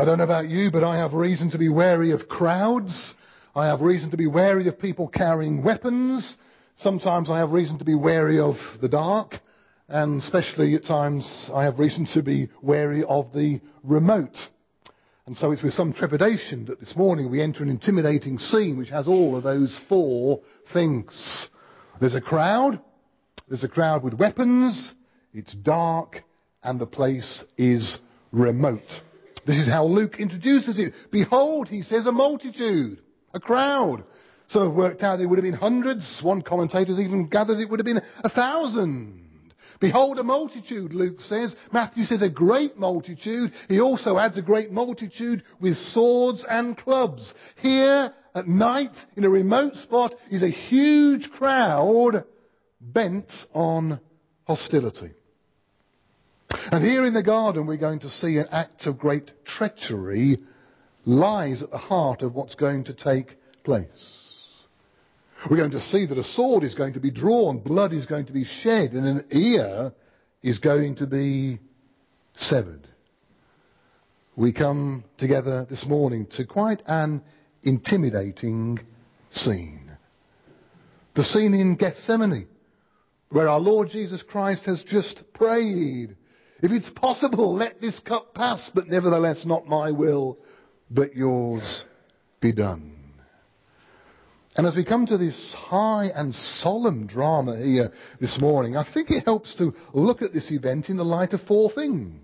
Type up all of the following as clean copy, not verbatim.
I don't know about you, but I have reason to be wary of crowds. I have reason to be wary of people carrying weapons. Sometimes I have reason to be wary of the dark. And especially at times I have reason to be wary of the remote. And so it's with some trepidation that this morning we enter an intimidating scene which has all of those four things. There's a crowd with weapons, it's dark, and the place is remote. This is how Luke introduces it. Behold, he says, a multitude, a crowd. Some have worked out it would have been hundreds. One commentator's even gathered it would have been 1,000. Behold a multitude, Luke says. Matthew says a great multitude. He also adds a great multitude with swords and clubs. Here at night in a remote spot is a huge crowd bent on hostility. And here in the garden we're going to see an act of great treachery lies at the heart of what's going to take place. We're going to see that a sword is going to be drawn, blood is going to be shed, and an ear is going to be severed. We come together this morning to quite an intimidating scene. The scene in Gethsemane, where our Lord Jesus Christ has just prayed, if it's possible, let this cup pass, but nevertheless not my will, but yours be done. And as we come to this high and solemn drama here this morning, I think it helps to look at this event in the light of four things.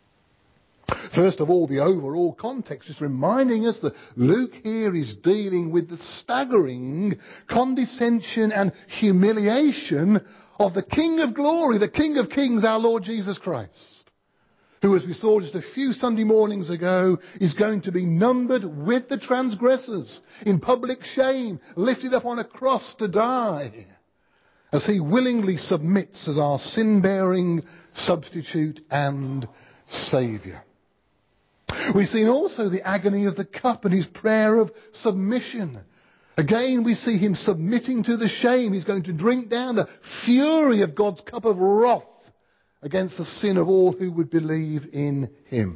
First of all, the overall context, just reminding us that Luke here is dealing with the staggering condescension and humiliation of the King of Glory, the King of Kings, our Lord Jesus Christ, who, as we saw just a few Sunday mornings ago, is going to be numbered with the transgressors, in public shame, lifted up on a cross to die, as he willingly submits as our sin-bearing substitute and Saviour. We've seen also the agony of the cup and his prayer of submission. Again, we see him submitting to the shame. He's going to drink down the fury of God's cup of wrath against the sin of all who would believe in him.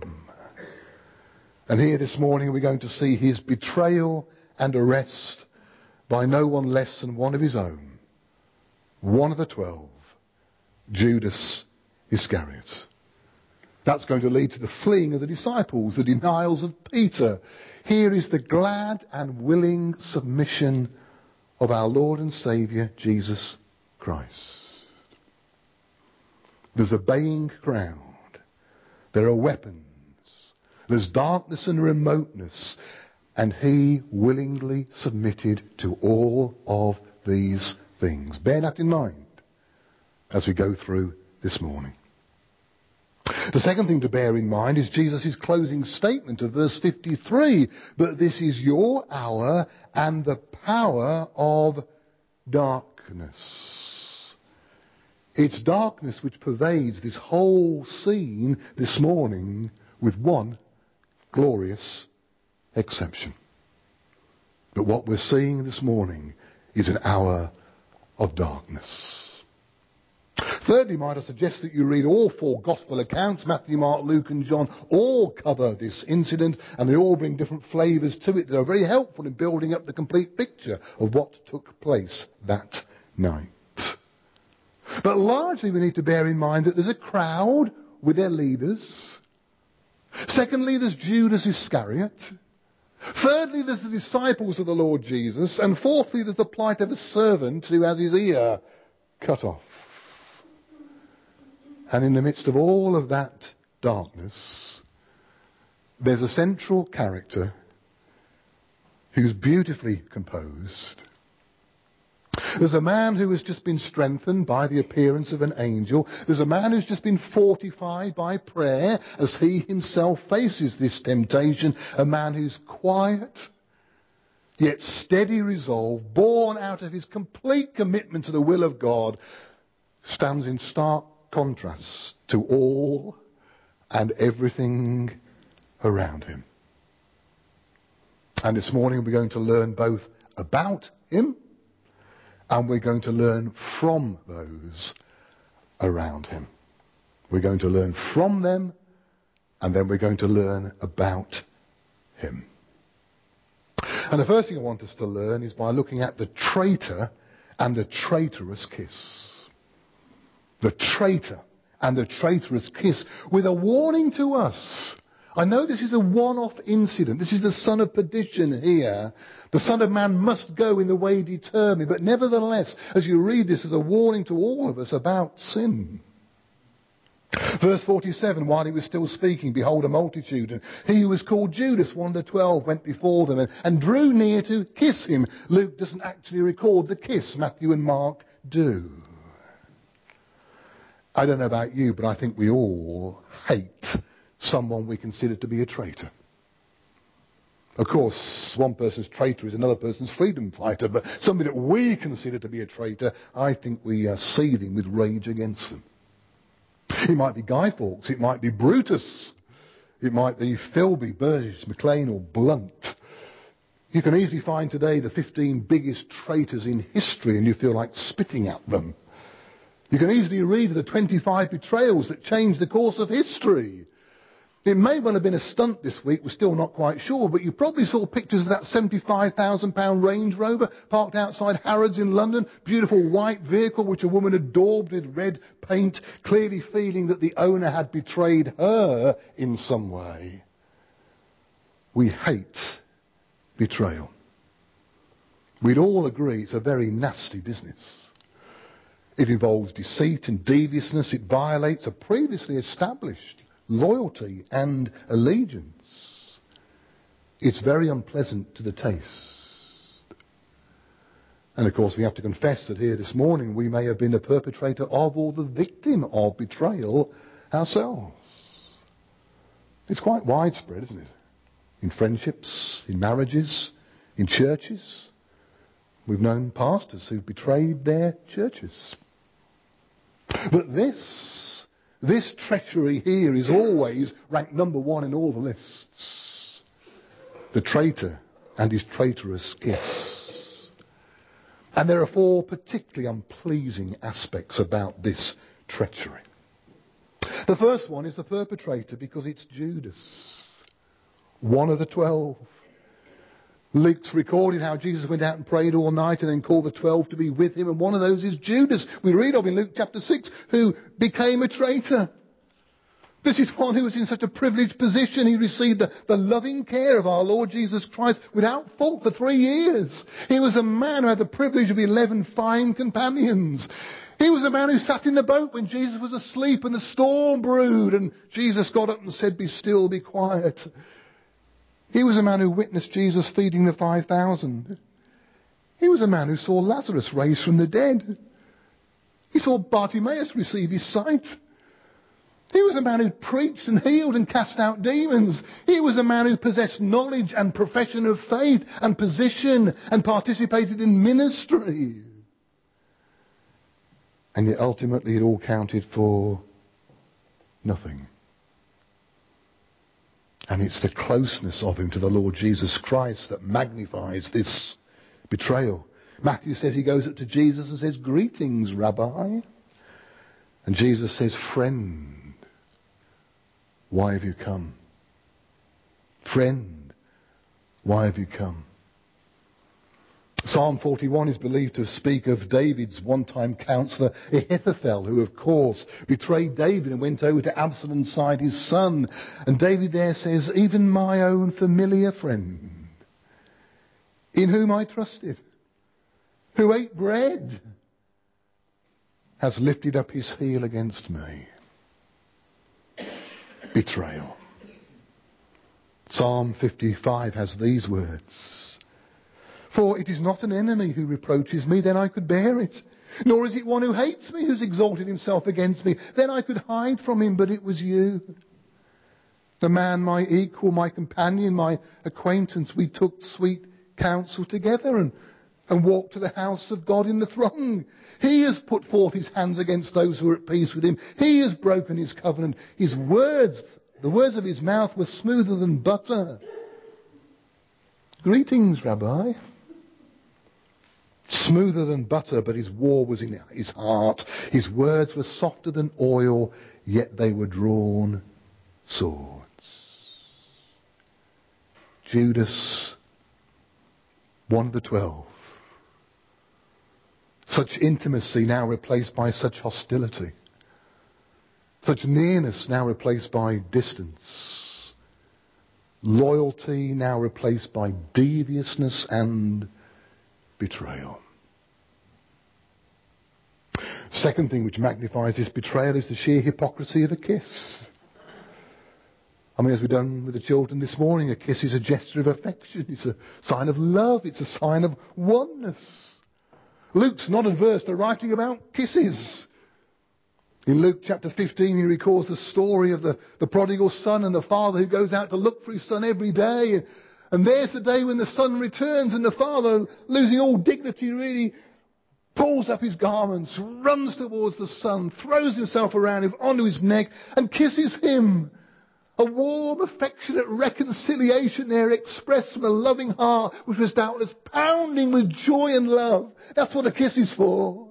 And here this morning we're going to see his betrayal and arrest by no one less than one of his own, one of the 12, Judas Iscariot. That's going to lead to the fleeing of the disciples, the denials of Peter. Here is the glad and willing submission of our Lord and Saviour, Jesus Christ. There's a baying crowd. There are weapons. There's darkness and remoteness. And he willingly submitted to all of these things. Bear that in mind as we go through this morning. The second thing to bear in mind is Jesus' closing statement of verse 53. But this is your hour and the power of darkness. It's darkness which pervades this whole scene this morning, with one glorious exception. But what we're seeing this morning is an hour of darkness. Thirdly, might I suggest that you read all four gospel accounts, Matthew, Mark, Luke and John, all cover this incident, and they all bring different flavours to it that are very helpful in building up the complete picture of what took place that night. But largely we need to bear in mind that there's a crowd with their leaders. Secondly, there's Judas Iscariot. Thirdly, there's the disciples of the Lord Jesus. And fourthly, there's the plight of a servant who has his ear cut off. And in the midst of all of that darkness, there's a central character who's beautifully composed. There's a man who has just been strengthened by the appearance of an angel. There's a man who's just been fortified by prayer as he himself faces this temptation. A man who's quiet, yet steady resolve, born out of his complete commitment to the will of God, stands in stark contrast to all and everything around him. And this morning we're going to learn both about him and we're going to learn from those around him. We're going to learn from them And then we're going to learn about him. And the first thing I want us to learn is by looking at the traitor and the traitorous kiss. The traitor and the traitorous kiss, with a warning to us. I know this is a one-off incident. This is the son of perdition here. The Son of Man must go in the way determined. But nevertheless, as you read this, there's a warning to all of us about sin. Verse 47, while he was still speaking, behold, a multitude, and he who was called Judas, one of the 12, went before them and drew near to kiss him. Luke doesn't actually record the kiss. Matthew and Mark do. I don't know about you, but I think we all hate someone we consider to be a traitor. Of course, one person's traitor is another person's freedom fighter, but somebody that we consider to be a traitor, I think we are seething with rage against them. It might be Guy Fawkes, it might be Brutus, it might be Philby, Burgess, MacLean or Blunt. You can easily find today the 15 biggest traitors in history and you feel like spitting at them. You can easily read the 25 betrayals that changed the course of history. It may well have been a stunt this week, we're still not quite sure, but you probably saw pictures of that £75,000 Range Rover parked outside Harrods in London. Beautiful white vehicle which a woman had daubed with red paint, clearly feeling that the owner had betrayed her in some way. We hate betrayal. We'd all agree it's a very nasty business. It involves deceit and deviousness. It violates a previously established loyalty and allegiance. It's very unpleasant to the taste. And of course we have to confess that here this morning we may have been the perpetrator of or the victim of betrayal ourselves. It's quite widespread, isn't it? In friendships, in marriages, in churches. We've known pastors who've betrayed their churches. But this treachery here is always ranked number one in all the lists. The traitor and his traitorous kiss. And there are four particularly unpleasing aspects about this treachery. The first one is the perpetrator, because it's Judas, one of the 12. Luke's recorded how Jesus went out and prayed all night and then called the 12 to be with him, and one of those is Judas. We read of in Luke chapter 6, who became a traitor. This is one who was in such a privileged position. He received the loving care of our Lord Jesus Christ without fault for 3 years. He was a man who had the privilege of 11 fine companions. He was a man who sat in the boat when Jesus was asleep and the storm brewed and Jesus got up and said, "Be still, be quiet." He was a man who witnessed Jesus feeding the 5,000. He was a man who saw Lazarus raised from the dead. He saw Bartimaeus receive his sight. He was a man who preached and healed and cast out demons. He was a man who possessed knowledge and profession of faith and position and participated in ministry. And yet ultimately it all counted for nothing. And it's the closeness of him to the Lord Jesus Christ that magnifies this betrayal. Matthew says he goes up to Jesus and says, "Greetings, Rabbi." And Jesus says, "Friend, why have you come? Friend, why have you come?" Psalm 41 is believed to speak of David's one-time counselor Ahithophel, who of course betrayed David and went over to Absalom's side, his son. And David there says, "Even my own familiar friend, in whom I trusted, who ate bread, has lifted up his heel against me." Betrayal. Psalm 55 has these words: "For it is not an enemy who reproaches me, then I could bear it. Nor is it one who hates me who's exalted himself against me. Then I could hide from him, but it was you. The man, my equal, my companion, my acquaintance, we took sweet counsel together and walked to the house of God in the throng. He has put forth his hands against those who are at peace with him. He has broken his covenant. His words, the words of his mouth were smoother than butter." Greetings, Rabbi. Smoother than butter, but his war was in his heart. His words were softer than oil, yet they were drawn swords. Judas, one of the 12. Such intimacy now replaced by such hostility. Such nearness now replaced by distance. Loyalty now replaced by deviousness and betrayal. Second thing which magnifies this betrayal is the sheer hypocrisy of a kiss. I mean, as we've done with the children this morning, a kiss is a gesture of affection. It's a sign of love. It's a sign of oneness. Luke's not adverse to writing about kisses. In Luke chapter 15, he records the story of the prodigal son and the father who goes out to look for his son every day. And there's the day when the son returns and the father, losing all dignity really, pulls up his garments, runs towards the son, throws himself around him onto his neck and kisses him. A warm, affectionate reconciliation there expressed from a loving heart which was doubtless pounding with joy and love. That's what a kiss is for.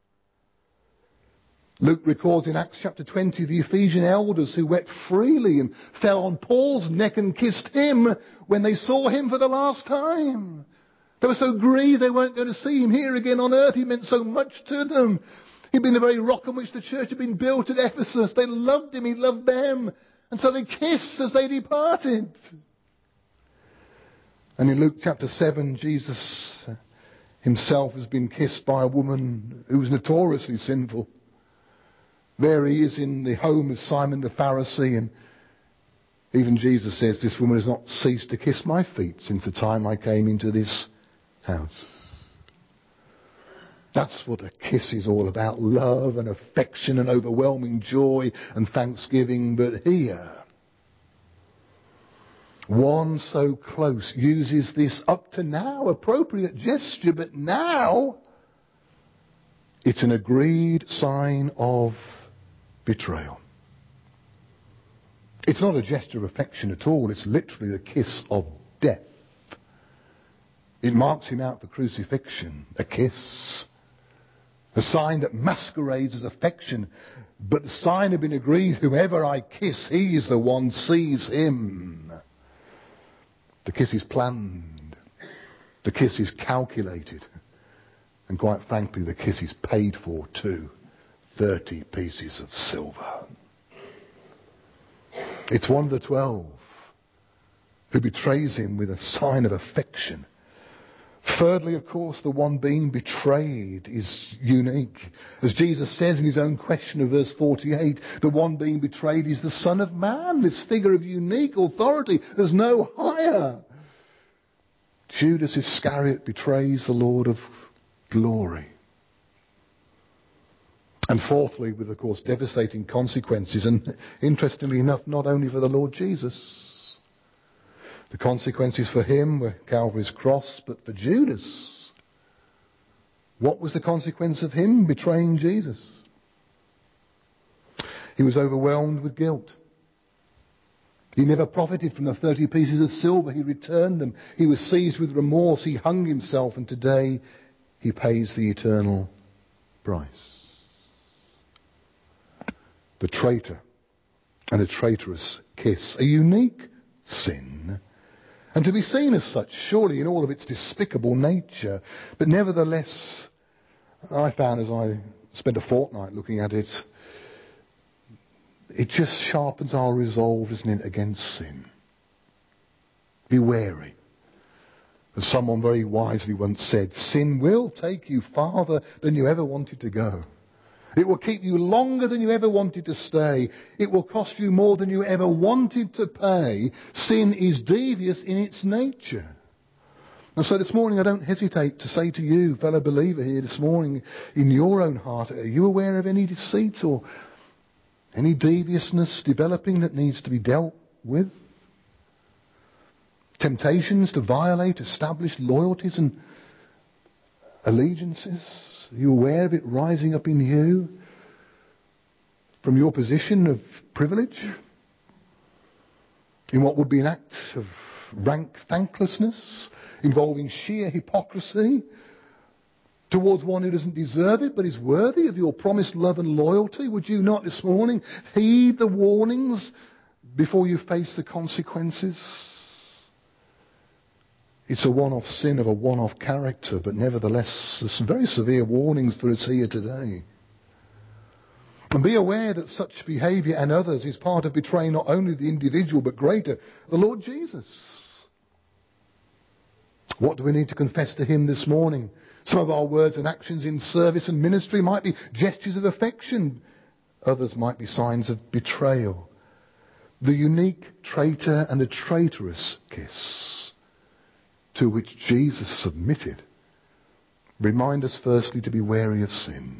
Luke records in Acts chapter 20 the Ephesian elders who wept freely and fell on Paul's neck and kissed him when they saw him for the last time. They were so grieved they weren't going to see him here again on earth. He meant so much to them. He'd been the very rock on which the church had been built at Ephesus. They loved him, he loved them. And so they kissed as they departed. And in Luke chapter 7, Jesus himself has been kissed by a woman who was notoriously sinful. There he is in the home of Simon the Pharisee, and even Jesus says, this woman has not ceased to kiss my feet since the time I came into this house. That's what a kiss is all about. Love and affection and overwhelming joy and thanksgiving. But here, one so close uses this up to now appropriate gesture, but now it's an agreed sign of betrayal. It's not a gesture of affection at all. It's literally a kiss of death. It marks him out for crucifixion. A kiss. A sign that masquerades as affection, but the sign had been agreed, whoever I kiss, he is the one, seize him. The kiss is planned. The kiss is calculated. And quite frankly, the kiss is paid for too. 30 pieces of silver. It's one of the 12 who betrays him with a sign of affection. Thirdly, of course, the one being betrayed is unique. As Jesus says in his own question of verse 48, the one being betrayed is the Son of Man, this figure of unique authority. There's no higher. Judas Iscariot betrays the Lord of glory. And fourthly, with, of course, devastating consequences, and interestingly enough, not only for the Lord Jesus. The consequences for him were Calvary's cross, but for Judas, what was the consequence of him betraying Jesus? He was overwhelmed with guilt. He never profited from the 30 pieces of silver. He returned them. He was seized with remorse. He hung himself, and today he pays the eternal price. The traitor and the traitorous kiss, a unique sin, and to be seen as such, surely in all of its despicable nature. But nevertheless, I found as I spent a fortnight looking at it, it just sharpens our resolve, isn't it, against sin. Be wary. As someone very wisely once said, sin will take you farther than you ever wanted to go. It will keep you longer than you ever wanted to stay. It will cost you more than you ever wanted to pay. Sin is devious in its nature. And so this morning I don't hesitate to say to you, fellow believer here this morning, in your own heart, are you aware of any deceit or any deviousness developing that needs to be dealt with? Temptations to violate established loyalties and allegiances? Are you aware of it rising up in you from your position of privilege? In what would be an act of rank thanklessness, involving sheer hypocrisy towards one who doesn't deserve it but is worthy of your promised love and loyalty? Would you not this morning heed the warnings before you face the consequences? It's a one-off sin of a one-off character, but nevertheless, there's some very severe warnings for us here today. And be aware that such behaviour and others is part of betraying not only the individual, but greater, the Lord Jesus. What do we need to confess to him this morning? Some of our words and actions in service and ministry might be gestures of affection. Others might be signs of betrayal. The unique traitor and the traitorous kiss to which Jesus submitted remind us firstly to be wary of sin.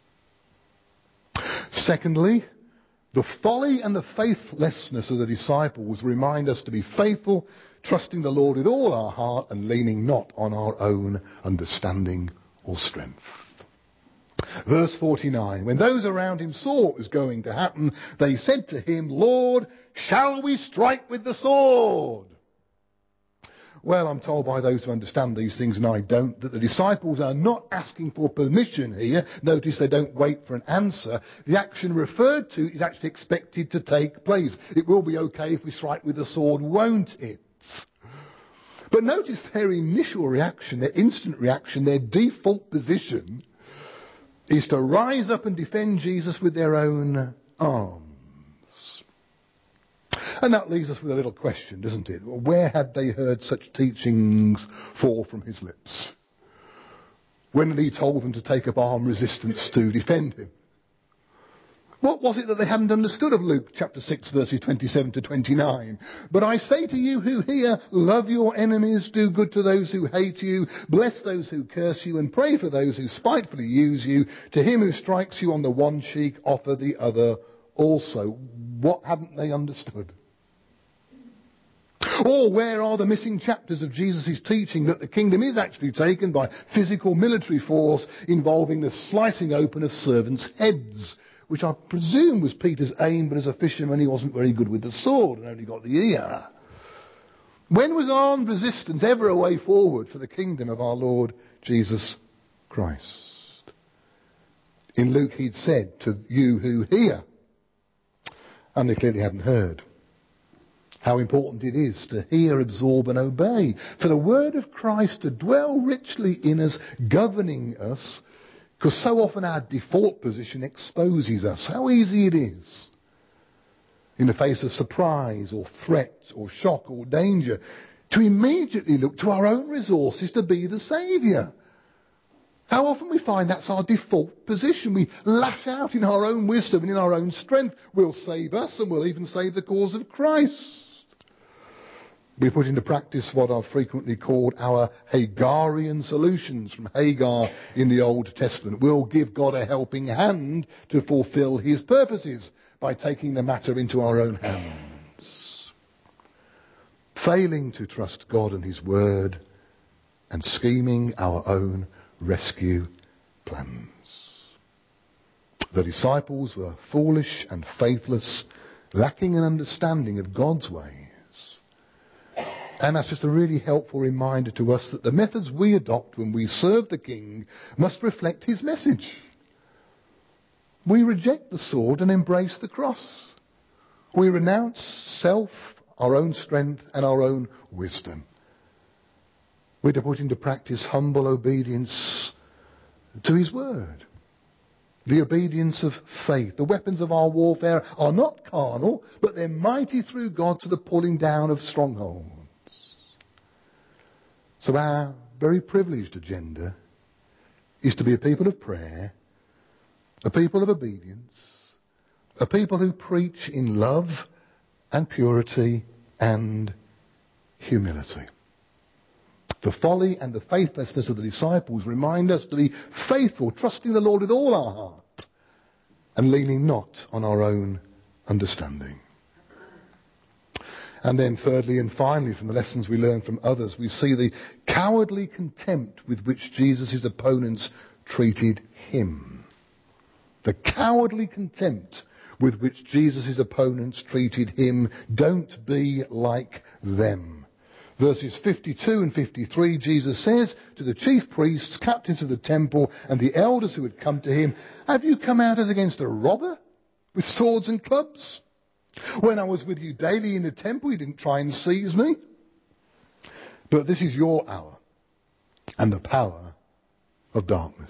Secondly, the folly and the faithlessness of the disciples remind us to be faithful, trusting the Lord with all our heart and leaning not on our own understanding or strength. Verse 49, when those around him saw what was going to happen, they said to him, Lord, shall we strike with the sword? Well, I'm told by those who understand these things, and I don't, that the disciples are not asking for permission here. Notice they don't wait for an answer. The action referred to is actually expected to take place. It will be okay if we strike with the sword, won't it? But notice their initial reaction, their instant reaction, their default position is to rise up and defend Jesus with their own arms. And that leaves us with a little question, doesn't it? Where had they heard such teachings fall from his lips? When had he told them to take up armed resistance to defend him? What was it that they hadn't understood of Luke chapter 6 verses 27 to 29? But I say to you who hear, love your enemies, do good to those who hate you, bless those who curse you, and pray for those who spitefully use you. To him who strikes you on the one cheek, offer the other also. What hadn't they understood? Or where are the missing chapters of Jesus' teaching that the kingdom is actually taken by physical military force involving the slicing open of servants' heads? Which I presume was Peter's aim, but as a fisherman he wasn't very good with the sword and only got the ear. When was armed resistance ever a way forward for the kingdom of our Lord Jesus Christ? In Luke he'd said, to you who hear, and they clearly hadn't heard. How important it is to hear, absorb and obey. For the word of Christ to dwell richly in us, governing us, because so often our default position exposes us. How easy it is, in the face of surprise or threat or shock or danger, to immediately look to our own resources to be the saviour. How often we find that's our default position. We lash out in our own wisdom and in our own strength. We'll save us and we'll even save the cause of Christ. We put into practice what are frequently called our Hagarian solutions from Hagar in the Old Testament. We'll give God a helping hand to fulfill his purposes by taking the matter into our own hands. Failing to trust God and his word and scheming our own rescue plans. The disciples were foolish and faithless, lacking an understanding of God's ways. And that's just a really helpful reminder to us that the methods we adopt when we serve the King must reflect his message. We reject the sword and embrace the cross. We renounce self, our own strength and our own wisdom. We're to put into practice humble obedience to his word. The obedience of faith. The weapons of our warfare are not carnal, but they're mighty through God to the pulling down of strongholds. So our very privileged agenda is to be a people of prayer, a people of obedience, a people who preach in love and purity and humility. The folly and the faithlessness of the disciples remind us to be faithful, trusting the Lord with all our heart and leaning not on our own understanding. And then thirdly and finally, from the lessons we learn from others, we see the cowardly contempt with which Jesus' opponents treated him. The cowardly contempt with which Jesus' opponents treated him. Don't be like them. Verses 52 and 53, Jesus says to the chief priests, captains of the temple, and the elders who had come to him, have you come out as against a robber with swords and clubs? When I was with you daily in the temple, you didn't try and seize me. But this is your hour and the power of darkness.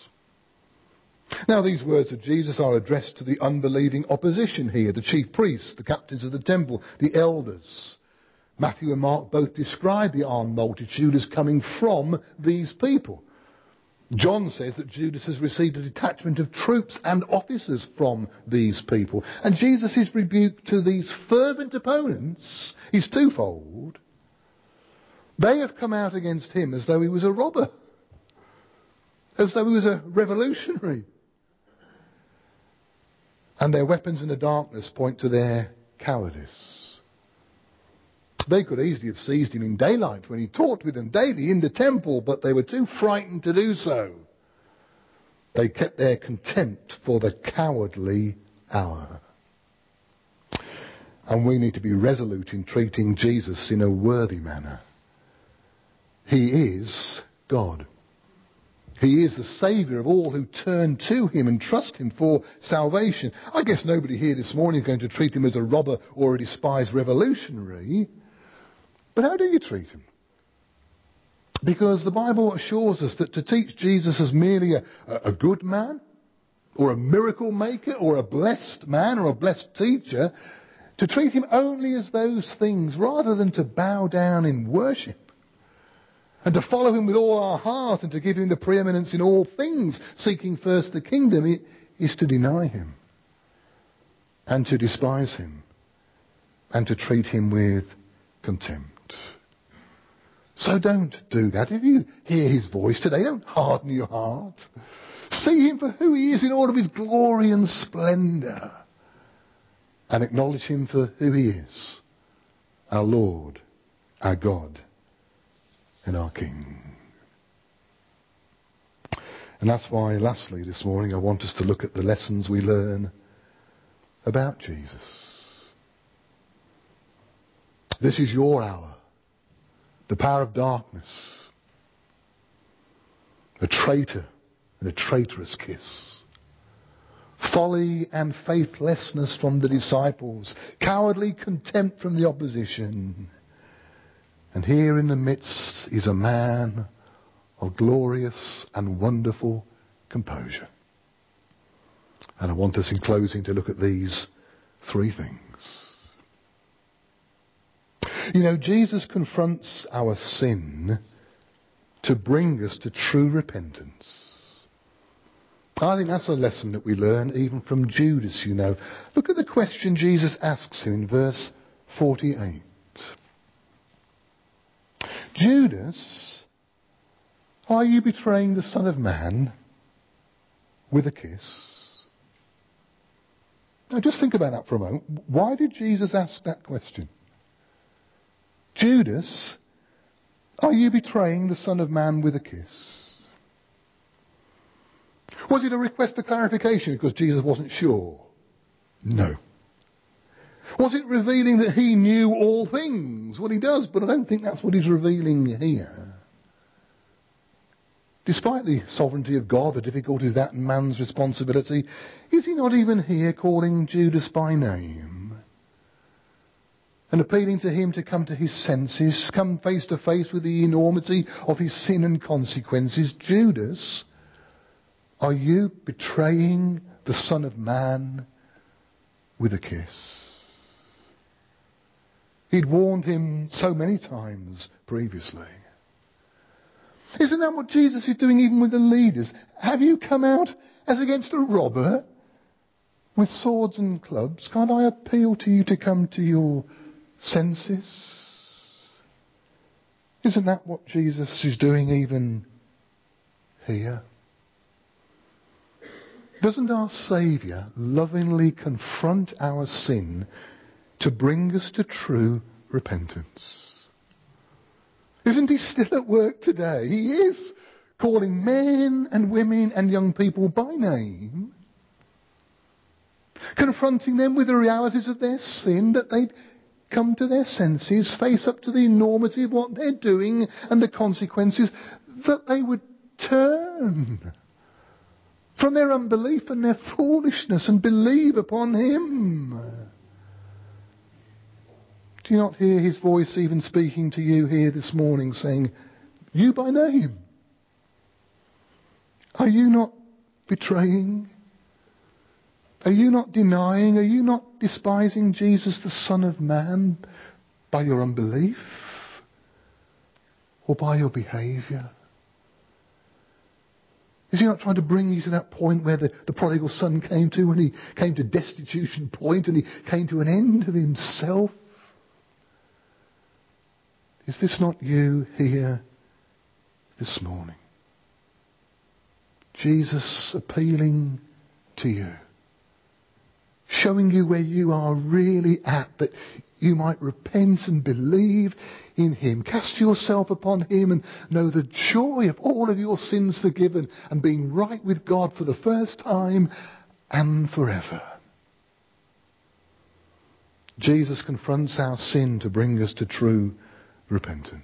Now these words of Jesus are addressed to the unbelieving opposition here, the chief priests, the captains of the temple, the elders. Matthew and Mark both describe the armed multitude as coming from these people. John says that Judas has received a detachment of troops and officers from these people. And Jesus' rebuke to these fervent opponents is twofold. They have come out against him as though he was a robber, as though he was a revolutionary. And their weapons in the darkness point to their cowardice. They could easily have seized him in daylight when he talked with them daily in the temple, but they were too frightened to do so. They kept their contempt for the cowardly hour. And we need to be resolute in treating Jesus in a worthy manner. He is God. He is the Saviour of all who turn to him and trust him for salvation. I guess nobody here this morning is going to treat him as a robber or a despised revolutionary. But how do you treat him? Because the Bible assures us that to teach Jesus as merely a good man, or a miracle maker, or a blessed man, or a blessed teacher, to treat him only as those things rather than to bow down in worship, and to follow him with all our heart and to give him the preeminence in all things, seeking first the kingdom, is to deny him and to despise him and to treat him with contempt. So don't do that. If you hear his voice today, don't harden your heart. See him for who he is in all of his glory and splendour. And acknowledge him for who he is. Our Lord, our God, and our King. And that's why, lastly, this morning, I want us to look at the lessons we learn about Jesus. This is your hour. The power of darkness. A traitor and a traitorous kiss. Folly and faithlessness from the disciples. Cowardly contempt from the opposition. And here in the midst is a man of glorious and wonderful composure. And I want us in closing to look at these three things. You know, Jesus confronts our sin to bring us to true repentance. I think that's a lesson that we learn even from Judas, you know. Look at the question Jesus asks him in verse 48. Judas, are you betraying the Son of Man with a kiss? Now just think about that for a moment. Why did Jesus ask that question? Judas, are you betraying the Son of Man with a kiss? Was it a request for clarification because Jesus wasn't sure? No. Was it revealing that he knew all things? Well, he does, but I don't think that's what he's revealing here. Despite the sovereignty of God, the difficulties that man's responsibility, is he not even here calling Judas by name? And appealing to him to come to his senses, come face to face with the enormity of his sin and consequences. Judas, are you betraying the Son of Man with a kiss? He'd warned him so many times previously. Isn't that what Jesus is doing even with the leaders? Have you come out as against a robber with swords and clubs? Can't I appeal to you to come to your senses? Isn't that what Jesus is doing even here? Doesn't our Saviour lovingly confront our sin to bring us to true repentance? Isn't he still at work today? He is calling men and women and young people by name, confronting them with the realities of their sin, that they'd come to their senses, face up to the enormity of what they're doing and the consequences, that they would turn from their unbelief and their foolishness and believe upon him. Do you not hear his voice even speaking to you here this morning, saying, you by name? Are you not betraying? Are you not denying? Are you not despising Jesus, the Son of Man, by your unbelief or by your behaviour? Is he not trying to bring you to that point where the prodigal son came to, when he came to destitution point and he came to an end of himself? Is this not you here this morning? Jesus appealing to you, showing you where you are really at, that you might repent and believe in him. Cast yourself upon him and know the joy of all of your sins forgiven and being right with God for the first time and forever. Jesus confronts our sin to bring us to true repentance.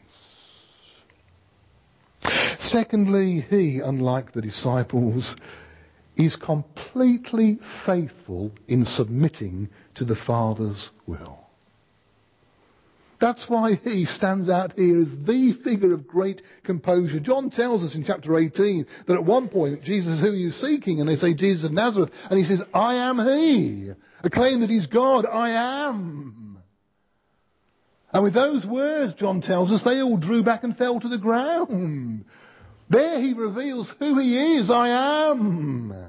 Secondly, he, unlike the disciples, is completely faithful in submitting to the Father's will. That's why he stands out here as the figure of great composure. John tells us in chapter 18 that at one point Jesus, who are you seeking? And they say, Jesus of Nazareth. And he says, I am he. A claim that he's God. I am. And with those words, John tells us, they all drew back and fell to the ground. There he reveals who he is. I am.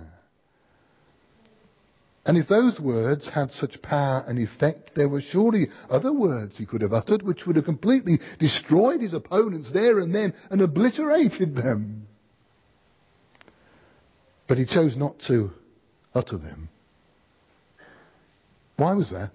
And if those words had such power and effect, there were surely other words he could have uttered which would have completely destroyed his opponents there and then and obliterated them. But he chose not to utter them. Why was that?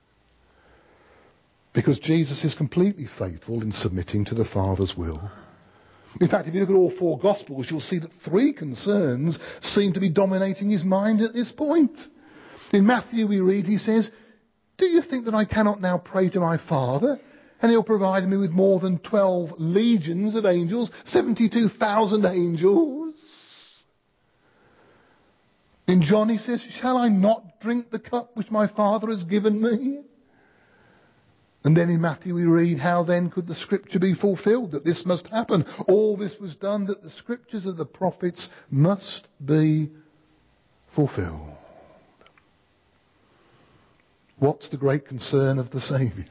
Because Jesus is completely faithful in submitting to the Father's will. In fact, if you look at all four Gospels, you'll see that three concerns seem to be dominating his mind at this point. In Matthew we read, he says, do you think that I cannot now pray to my Father, and he'll provide me with more than 12 legions of angels, 72,000 angels? In John he says, shall I not drink the cup which my Father has given me? And then in Matthew we read, how then could the scripture be fulfilled, that this must happen? All this was done that the scriptures of the prophets must be fulfilled. What's the great concern of the Saviour?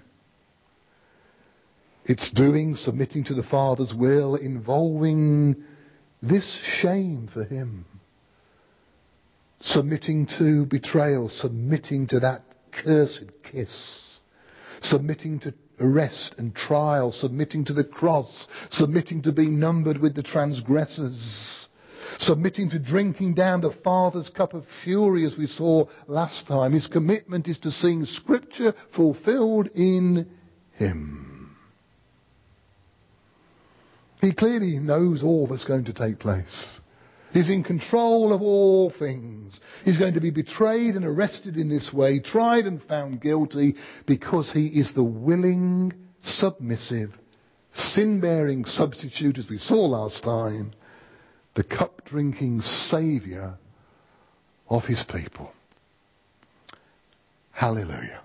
It's submitting to the Father's will, involving this shame for him. Submitting to betrayal, submitting to that cursed kiss. Submitting to arrest and trial, submitting to the cross, submitting to be numbered with the transgressors. Submitting to drinking down the Father's cup of fury, as we saw last time. His commitment is to seeing Scripture fulfilled in him. He clearly knows all that's going to take place. He's in control of all things. He's going to be betrayed and arrested in this way, tried and found guilty, because he is the willing, submissive, sin-bearing substitute, as we saw last time, the cup-drinking Saviour of his people. Hallelujah.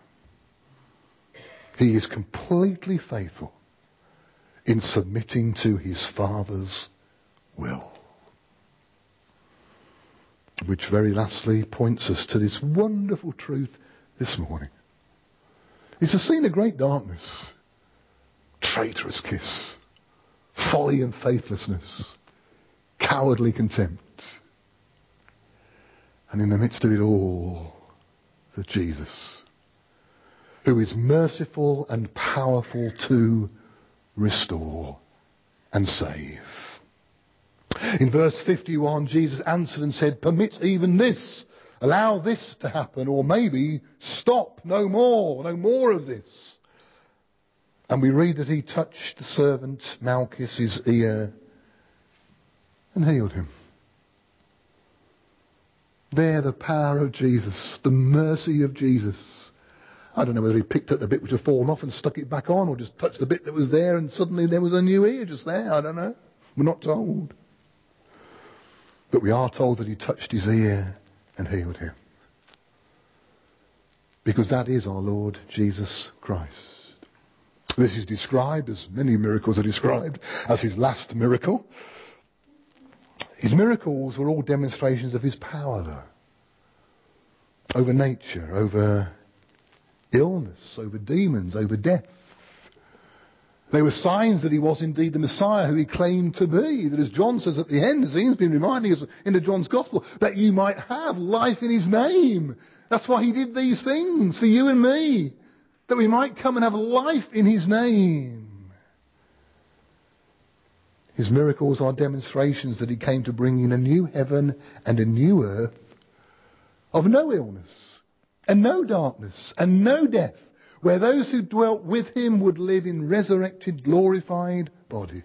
He is completely faithful in submitting to his Father's will. Which very lastly points us to this wonderful truth this morning. It's a scene of great darkness. Traitorous kiss. Folly and faithlessness. Cowardly contempt. And in the midst of it all, the Jesus, who is merciful and powerful to restore and save. In verse 51, Jesus answered and said, permit even this. Allow this to happen, or maybe stop, no more of this. And we read that he touched the servant Malchus' ear and healed him. There, the power of Jesus, the mercy of Jesus. I don't know whether he picked up the bit which had fallen off and stuck it back on, or just touched the bit that was there and suddenly there was a new ear just there. I don't know. We're not told. But we are told that he touched his ear and healed him. Because that is our Lord Jesus Christ. This is described, as many miracles are described, as his last miracle. His miracles were all demonstrations of his power, though. Over nature, over illness, over demons, over death. They were signs that he was indeed the Messiah who he claimed to be. That, as John says at the end, as Ian's been reminding us in John's Gospel, that you might have life in his name. That's why he did these things for you and me. That we might come and have life in his name. His miracles are demonstrations that he came to bring in a new heaven and a new earth of no illness and no darkness and no death, where those who dwelt with him would live in resurrected, glorified bodies.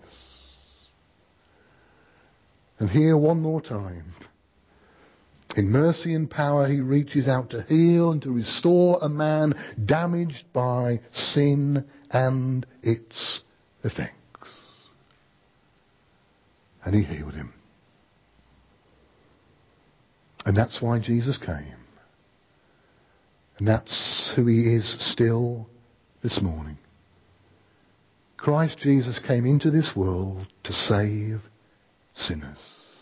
And here one more time, in mercy and power, he reaches out to heal and to restore a man damaged by sin and its effects. And he healed him. And that's why Jesus came. And that's who he is still this morning. Christ Jesus came into this world to save sinners.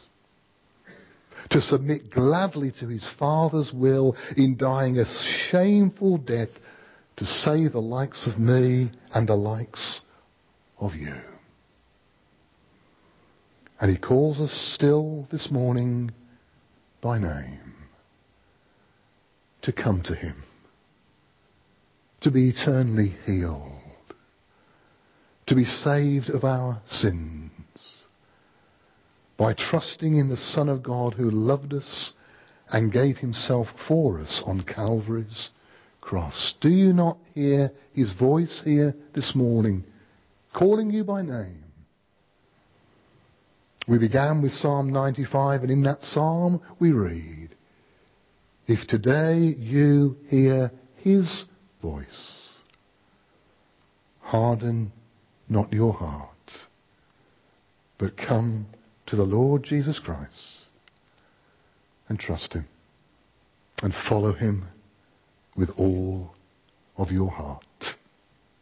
To submit gladly to his Father's will in dying a shameful death to save the likes of me and the likes of you. And he calls us still this morning by name to come to him, to be eternally healed, to be saved of our sins by trusting in the Son of God who loved us and gave himself for us on Calvary's cross. Do you not hear his voice here this morning, calling you by name? We began with Psalm 95, and in that psalm we read, "If today you hear his voice, harden not your heart, but come to the Lord Jesus Christ and trust him and follow him with all of your heart."